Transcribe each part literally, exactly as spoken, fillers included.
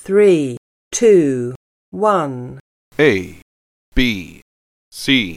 three, two, one. A, B, C.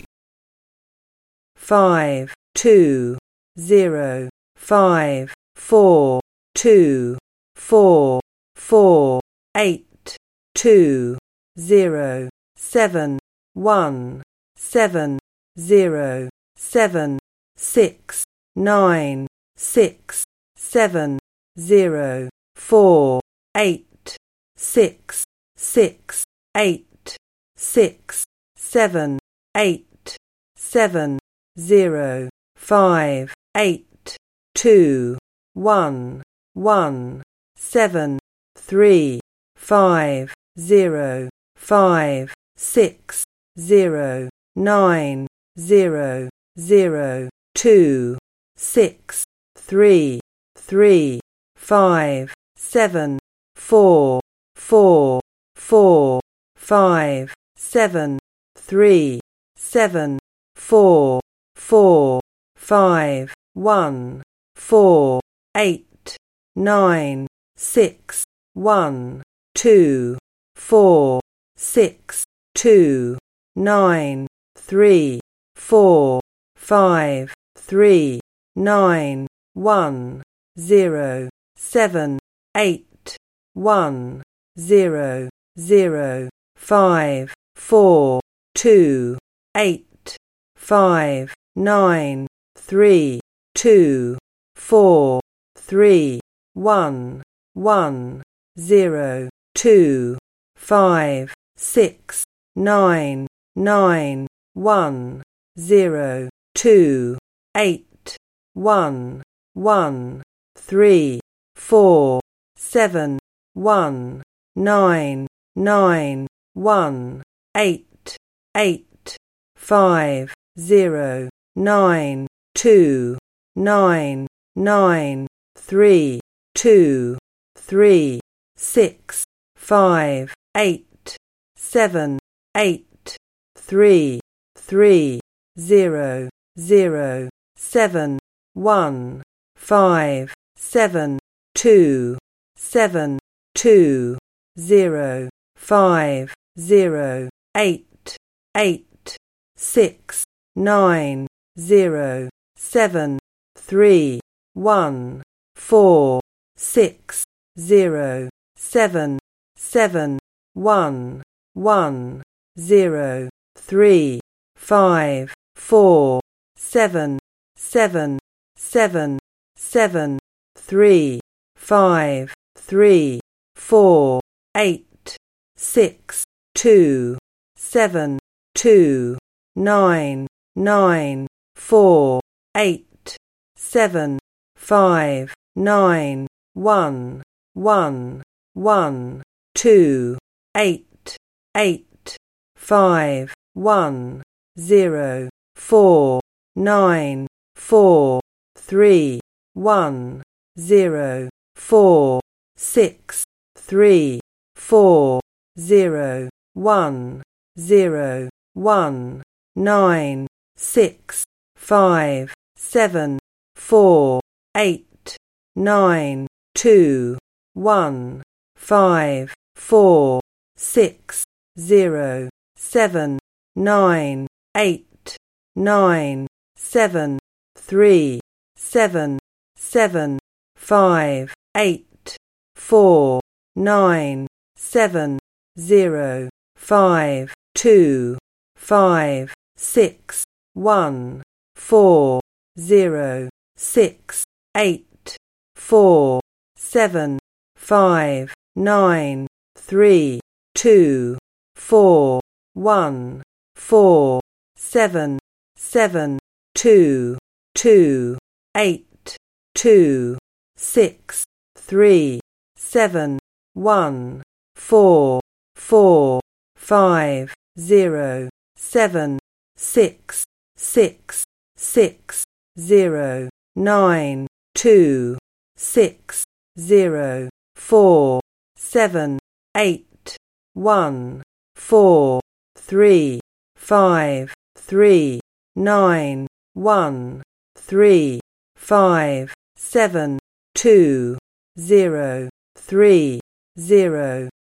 Five, two, zero, five, four, two, four, four, eight, two, zero, seven, one, seven, zero, seven, six, nine, six, seven, zero, four, eight, six, six, eight, six, seven, eight, seven, zero, five, eight, two, one, one, seven, three, five, zero, five, six, zero, nine, zero, zero, two, six, three, three, five, seven, four, four, four, five, seven, three, seven, four, four, five, one, four, eight, nine, six, one, two, four, six, two, nine, three, four, five, three, nine, one, zero, seven, eight, one, zero, zero, five, four, two, eight, five, nine, three, two, four, three, one, one, zero, two, five, six, nine, nine, one, zero, two, eight, one, one, three, four, seven, one, nine, nine, one, eight, eight, five, zero, nine, two, nine, nine, three, two, three, six, five, eight, seven, eight, three, three, zero, zero, seven, one, five, seven, two, seven, two, zero, five, zero, eight, eight, six, nine, zero, seven, three, one, four, six, zero, seven, seven, one, one, zero, three, five, four, seven, seven, seven, seven, three, five, three, four, eight, six, two, seven, two, nine, nine, four, eight, seven, five, nine, one, one, one, two, eight, eight, five, one, zero, four, nine, four, three, one, zero, four, six, three, four, zero, one, zero, one, nine, six, five, seven, four, eight, nine, two, one, five, four, six, zero, seven, nine, eight, nine, seven, three, seven, seven, five, eight, four, nine, seven, zero, five, two, five, six, one, four, zero, six, eight, four, seven, five, nine, three, two, four, one, four, seven, seven, two, two, eight, two, six, three, seven, one, four, four, five, zero, seven, six, six, six, zero, nine, two, six, zero, four, seven, eight, one, four, three, five, three, nine, one, three, five, seven, two, zero, three, zero,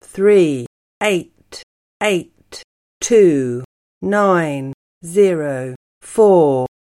three, eight, eight, two, nine, zero, four.